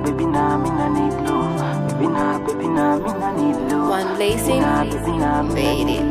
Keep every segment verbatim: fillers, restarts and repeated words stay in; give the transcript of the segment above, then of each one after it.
baby nah, me nah need love. Baby nah, baby nah, me nah need love. One lazy, made it.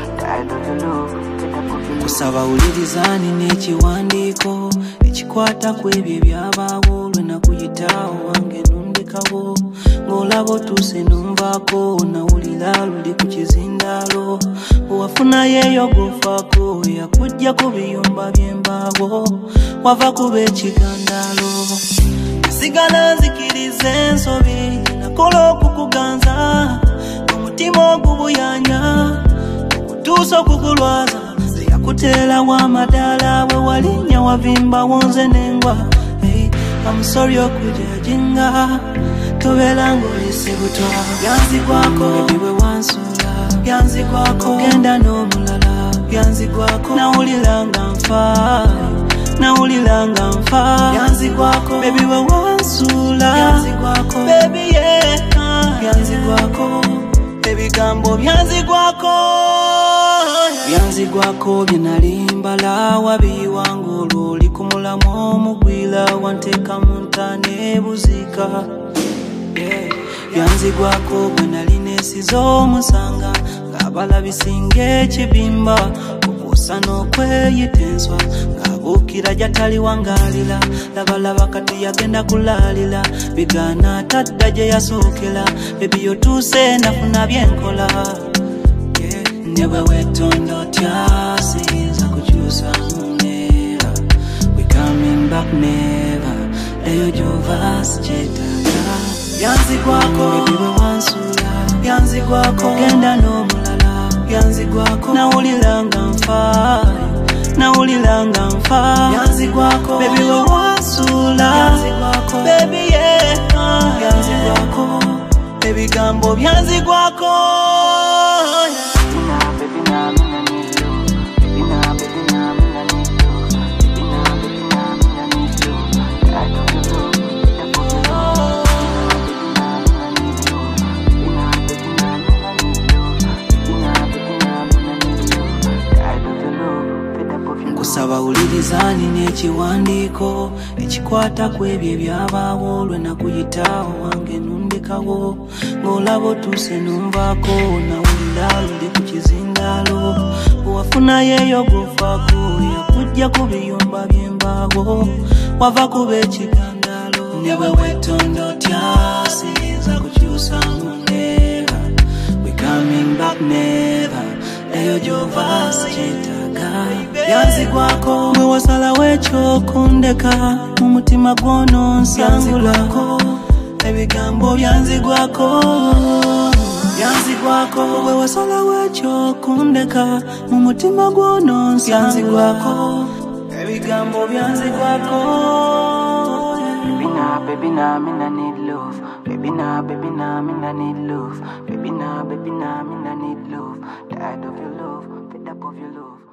Kusaba ulilizani n'ekiwandiiko ekikwata ku ebyo ebyabaawo lwe nakuyitaawo wange nundekawo ng'olaba otuuse nunvaako nawulira luli ku kizindaalo bwewafunayo gofaako yakuggyako biyumba by'embaawo wava kuba ekigandaalo nasigala nzikiriza ensobi nakola okukuganza omutima ogubuyanya otuusa okukulwaza kutela wa madala we walinya wavimba wonze nengwa. Hey, I'm sorry okujajinga tubela ngolise butwa byanzi kwako baby we wansula byanzi kwako genda n'omulala byanzi kwako nawuliranga nfa nawuliranga nfa byanzi kwako baby we wansula byanzi kwako baby yeah byanzi kwako ebigambo byanzi kwako byanzi gwako byenalimbala wabi wangu luli kumulamu omugwira wanteka muntane buzika yeah. Byanzi gwako gwe nali nesiza omusanga ng'abala bisinga ekibimba okuusa n'okweyita enswa ng'abuukira gyatali wangalira labalaba kati yagenda kulaalira bigaana atadda gye yasookera bebi yotuuse nafuna byenkola never wetonda otya siyinza kukyusa munera we coming back never eyo gyova sikyetaaga byanzi gwako baby we wansula byanzi gwako genda n'omulala byanzi gwako nawuliranga nfaayo nawuliranga nfa byanzi gwako baby we wansula byanzi gwako baby yeah byanzi gwako ebigambo byanzi gwako kusaba ulilizani n'ekiwandiiko ekikwata ku ebyo ebyabaawo lwe nakuyitaawo wange nundekawo ng'olaba otuuse nunvaako nawulira luli ku kizindaalo bwewafunayo gofaako yakuggyako biyumba by'embaawo wava kuba ekigandaalo ne bwe wetonda otya siyinza kukyusa munera we coming back never eyo gyova sikyetaaga byanzi gwako mwe wasalawo ekyokundeka mu mutima gw'ononsangulako ebigambo byanzi gwako byanzi gwako mwe wasalawo ekyokundeka mu mutima gw'ononsangulako ebigambo byanzi gwako. Baby nah, baby nah, me nah need love. Baby nah, baby nah, me nah need love. Baby nah, baby nah, me nah need love. Tired of your love, fed up of your love.